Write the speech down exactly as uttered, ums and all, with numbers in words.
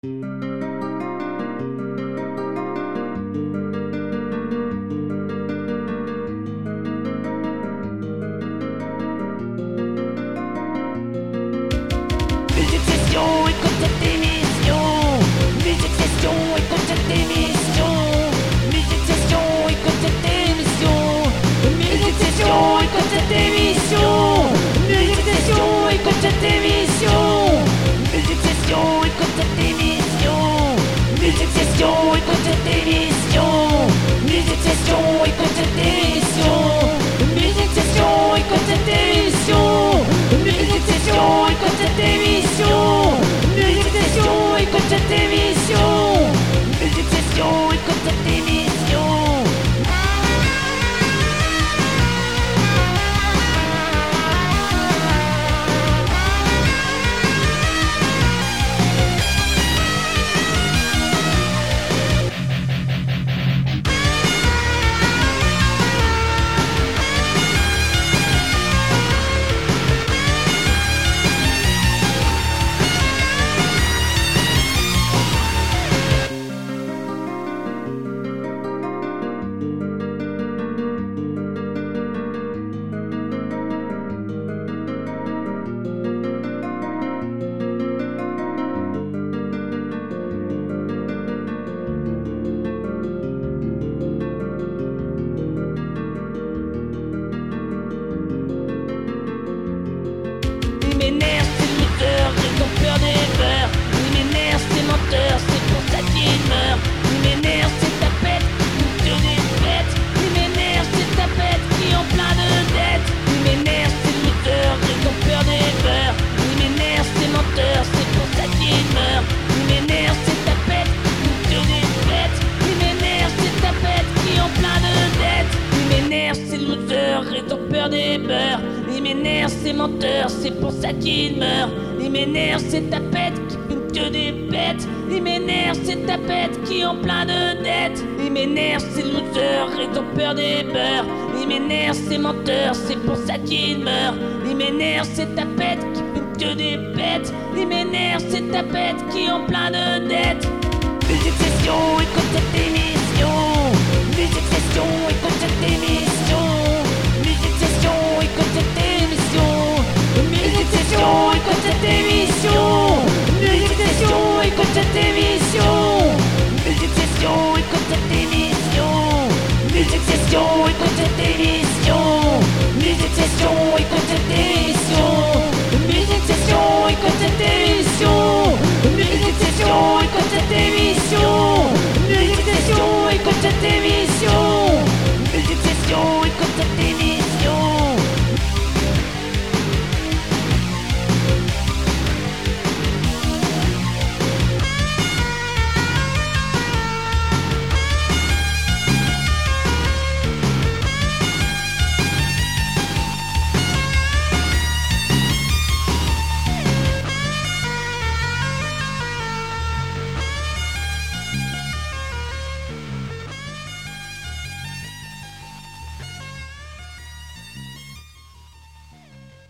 Musique Session, écoute cette émission. Musique Session, écoute cette émission. Musique Session, écoute cette émission. Musique Session, écoute cette émission. Musique Session, écoute cette émission. Musique Session, écoute cette émission. Musique Session, écoute cette émission. Musique Session, écoute cette émission. Musique Session, écoute cette émission. Musique Session, écoute cette émission. Musique Session, écoute cette émission. Musique Session, écoute cette émission. Il m'énerve ces looters, ils ont peur des peurs. Il m'énerve ces menteurs, c'est pour ça qu'ils meurent. Il m'énerve ces tapettes, qui tuent des bêtes. Il m'énerve ces tapettes qui ont plein de dettes. Il m'énerve ces looters, ils ont peur des peurs. Il m'énerve ces menteurs, c'est pour ça qu'ils meurent. Il m'énerve ces tapettes, qui tuent des bêtes. Il m'énerve ces tapettes qui ont plein de dettes. Il m'énerve ces looters, ils ont peur des peurs. Il m'énerve ces menteurs, c'est pour ça qu'ils meurent. Il m'énerve ces tapettes qui fument que des bêtes. Il m'énerve ces tapettes qui ont plein de dettes. Il m'énerve ces losers, ils ont peur des beurs. Il m'énerve ces menteurs, c'est pour ça qu'ils meurent. Il m'énerve ces tapettes qui fument que des bêtes. Il m'énerve ces tapettes qui ont plein de dettes. Musique Session, écoute cette émission. Musique Session, écoute cette émission. Musique Session, écoute cette émission. Musique Session, écoute cette émission. Musique Session, écoute cette émission. Musique Session, écoute cette émission. Musique Session, écoute cette émission. Musique Session, écoute